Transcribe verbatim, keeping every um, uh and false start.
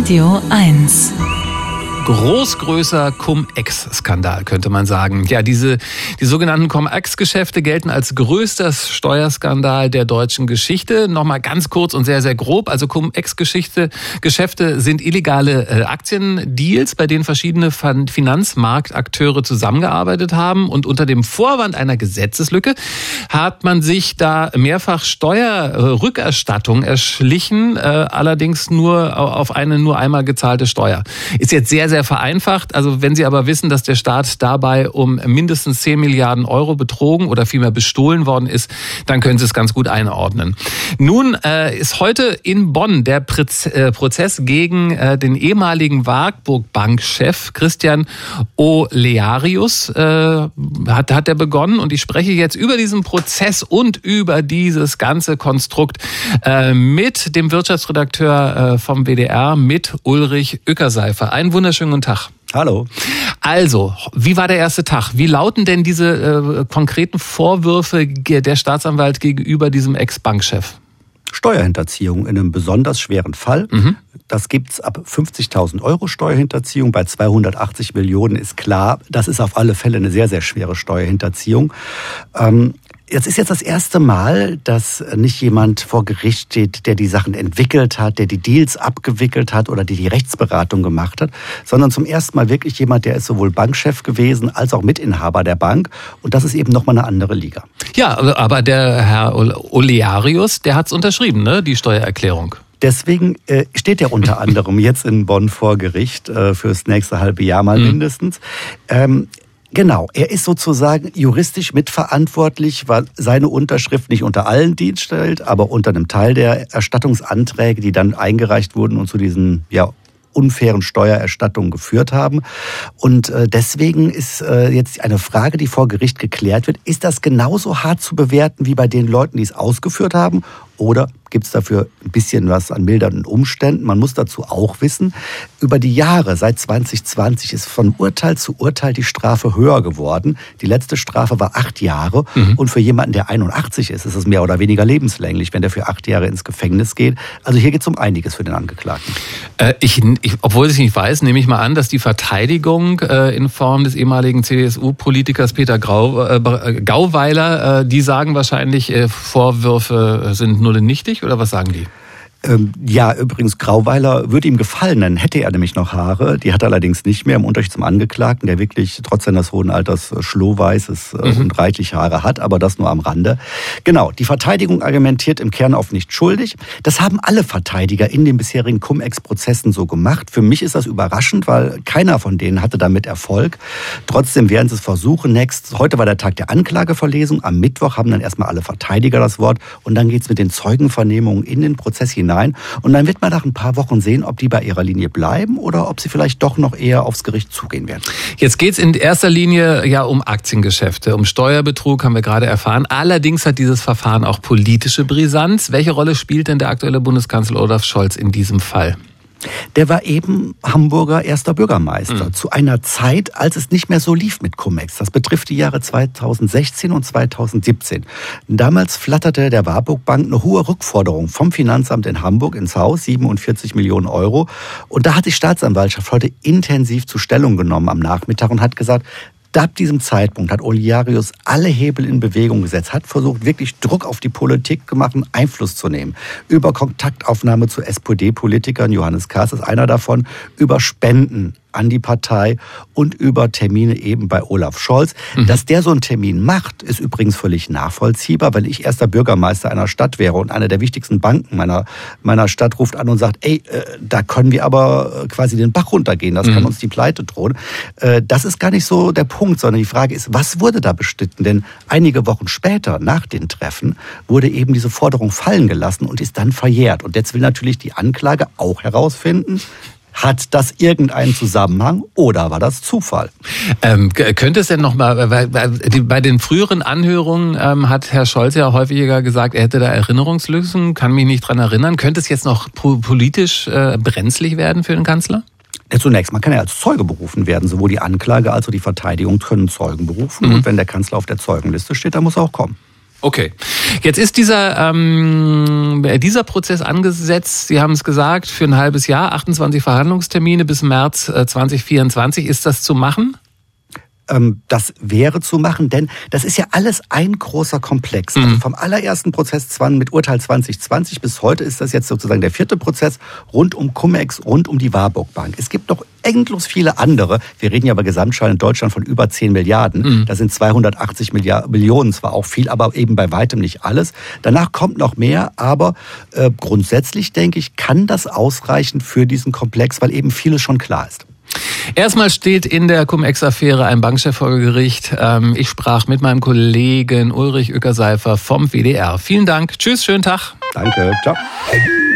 Radio eins. Großgrößer Cum-Ex-Skandal, könnte man sagen. Ja, diese, die sogenannten Cum-Ex-Geschäfte gelten als größter Steuerskandal der deutschen Geschichte. Nochmal ganz kurz und sehr, sehr grob. Also Cum-Ex-Geschäfte, Geschäfte sind illegale äh, Aktiendeals, bei denen verschiedene Finanzmarktakteure zusammengearbeitet haben. Und unter dem Vorwand einer Gesetzeslücke hat man sich da mehrfach Steuerrückerstattung erschlichen, äh, allerdings nur auf eine nur einmal gezahlte Steuer. Ist jetzt sehr, sehr vereinfacht. Also wenn Sie aber wissen, dass der Staat dabei um mindestens zehn Milliarden Euro betrogen oder vielmehr bestohlen worden ist, dann können Sie es ganz gut einordnen. Nun äh, ist heute in Bonn der Prozess gegen äh, den ehemaligen Warburg-Bank-Chef Christian Olearius äh, hat, hat er begonnen, und ich spreche jetzt über diesen Prozess und über dieses ganze Konstrukt äh, mit dem Wirtschaftsredakteur äh, vom W D R, mit Ulrich Ueckerseifer. Einen wunderschönen guten Tag. Hallo. Also, wie war der erste Tag? Wie lauten denn diese äh, konkreten Vorwürfe der Staatsanwalt gegenüber diesem Ex-Bankchef? Steuerhinterziehung in einem besonders schweren Fall. Mhm. Das gibt's ab fünfzigtausend Euro Steuerhinterziehung. Bei zweihundertachtzig Millionen ist klar, das ist auf alle Fälle eine sehr, sehr schwere Steuerhinterziehung. Ähm, Jetzt ist jetzt das erste Mal, dass nicht jemand vor Gericht steht, der die Sachen entwickelt hat, der die Deals abgewickelt hat oder die die Rechtsberatung gemacht hat, sondern zum ersten Mal wirklich jemand, der ist sowohl Bankchef gewesen als auch Mitinhaber der Bank. Und das ist eben nochmal eine andere Liga. Ja, aber der Herr Olearius, der hat's unterschrieben, ne, die Steuererklärung. Deswegen äh, steht er unter anderem jetzt in Bonn vor Gericht äh, fürs nächste halbe Jahr mal mindestens. Ähm, Genau, er ist sozusagen juristisch mitverantwortlich, weil seine Unterschrift nicht unter allen Dienst stellt, aber unter einem Teil der Erstattungsanträge, die dann eingereicht wurden und zu diesen ja unfairen Steuererstattungen geführt haben. Und äh, deswegen ist äh, jetzt eine Frage, die vor Gericht geklärt wird, ist das genauso hart zu bewerten wie bei den Leuten, die es ausgeführt haben? Oder gibt es dafür ein bisschen was an mildernden Umständen? Man muss dazu auch wissen, über die Jahre, seit zwanzig zwanzig, ist von Urteil zu Urteil die Strafe höher geworden. Die letzte Strafe war acht Jahre. Mhm. Und für jemanden, der einundachtzig ist, ist es mehr oder weniger lebenslänglich, wenn der für acht Jahre ins Gefängnis geht. Also hier geht es um einiges für den Angeklagten. Äh, ich, ich, obwohl ich es nicht weiß, nehme ich mal an, dass die Verteidigung äh, in Form des ehemaligen C D S U-Politikers Peter Grau, äh, Gauweiler, äh, die sagen wahrscheinlich, äh, Vorwürfe sind nur nichtig, oder was sagen die? Ähm, ja, übrigens, Grauweiler würde ihm gefallen, dann hätte er nämlich noch Haare. Die hat er allerdings nicht mehr, im Unterschied zum Angeklagten, der wirklich trotz seines hohen Alters schlohweißes äh, mhm. und reichlich Haare hat, aber das nur am Rande. Genau, die Verteidigung argumentiert im Kern auf nicht schuldig. Das haben alle Verteidiger in den bisherigen Cum-Ex-Prozessen so gemacht. Für mich ist das überraschend, weil keiner von denen hatte damit Erfolg. Trotzdem werden sie es versuchen. Next, heute war der Tag der Anklageverlesung. Am Mittwoch haben dann erstmal alle Verteidiger das Wort und dann geht's mit den Zeugenvernehmungen in den Prozess hinein. Und dann wird man nach ein paar Wochen sehen, ob die bei ihrer Linie bleiben oder ob sie vielleicht doch noch eher aufs Gericht zugehen werden. Jetzt geht es in erster Linie ja um Aktiengeschäfte, um Steuerbetrug, haben wir gerade erfahren. Allerdings hat dieses Verfahren auch politische Brisanz. Welche Rolle spielt denn der aktuelle Bundeskanzler Olaf Scholz in diesem Fall? Der war eben Hamburger erster Bürgermeister. Mhm. Zu einer Zeit, als es nicht mehr so lief mit Cum-Ex. Das betrifft die Jahre zweitausendsechzehn und zweitausendsiebzehn. Damals flatterte der Warburg Bank eine hohe Rückforderung vom Finanzamt in Hamburg ins Haus, siebenundvierzig Millionen Euro. Und da hat die Staatsanwaltschaft heute intensiv zu Stellung genommen am Nachmittag und hat gesagt, ab diesem Zeitpunkt hat Olearius alle Hebel in Bewegung gesetzt, hat versucht, wirklich Druck auf die Politik gemacht, Einfluss zu nehmen. Über Kontaktaufnahme zu S P D-Politikern, Johannes Kahrs ist einer davon, über Spenden an die Partei und über Termine eben bei Olaf Scholz. Mhm. Dass der so einen Termin macht, ist übrigens völlig nachvollziehbar, weil ich erster Bürgermeister einer Stadt wäre und eine der wichtigsten Banken meiner, meiner Stadt ruft an und sagt, ey, äh, da können wir aber quasi den Bach runtergehen, das mhm. kann uns die Pleite drohen. Äh, das ist gar nicht so der Punkt, sondern die Frage ist, was wurde da bestritten? Denn einige Wochen später, nach den Treffen, wurde eben diese Forderung fallen gelassen und ist dann verjährt. Und jetzt will natürlich die Anklage auch herausfinden, hat das irgendeinen Zusammenhang oder war das Zufall? Ähm, könnte es denn nochmal, weil, weil bei den früheren Anhörungen ähm, hat Herr Scholz ja häufiger gesagt, er hätte da Erinnerungslücken, kann mich nicht dran erinnern. Könnte es jetzt noch politisch äh, brenzlig werden für den Kanzler? Ja, zunächst, man kann ja als Zeuge berufen werden. Sowohl die Anklage als auch die Verteidigung können Zeugen berufen. Mhm. Und wenn der Kanzler auf der Zeugenliste steht, dann muss er auch kommen. Okay. Jetzt ist dieser, ähm, dieser Prozess angesetzt, Sie haben es gesagt, für ein halbes Jahr, achtundzwanzig Verhandlungstermine bis März zwanzig vierundzwanzig. Ist das zu machen? Das wäre zu machen, denn das ist ja alles ein großer Komplex. Also vom allerersten Prozess mit Urteil zwanzig zwanzig bis heute ist das jetzt sozusagen der vierte Prozess rund um Cum-Ex, rund um die Warburg Bank. Es gibt noch endlos viele andere. Wir reden ja bei Gesamtschaden in Deutschland von über zehn Milliarden. Mhm. Das sind zweihundertachtzig Millionen, zwar auch viel, aber eben bei weitem nicht alles. Danach kommt noch mehr, aber äh, grundsätzlich, denke ich, kann das ausreichen für diesen Komplex, weil eben vieles schon klar ist. Erstmal steht in der Cum-Ex-Affäre ein Bankchef vor Gericht. Ich sprach mit meinem Kollegen Ulrich Uecker-Seifer vom W D R. Vielen Dank. Tschüss, schönen Tag. Danke. Ciao.